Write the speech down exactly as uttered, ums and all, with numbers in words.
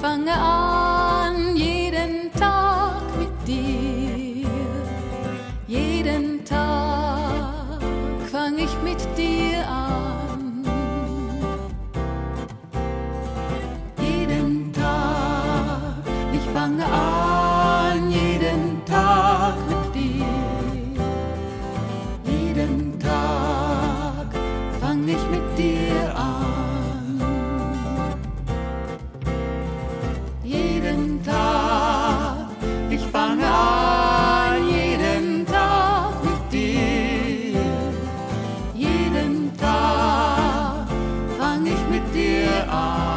fange an jeden Tag mit dir. Jeden Tag fang ich mit dir an. Jeden Tag, ich fange an jeden Tag mit dir. Jeden Tag fang ich mit dir an. Jeden Tag, ich fange an jeden Tag mit dir. Jeden Tag fang ich mit dir an.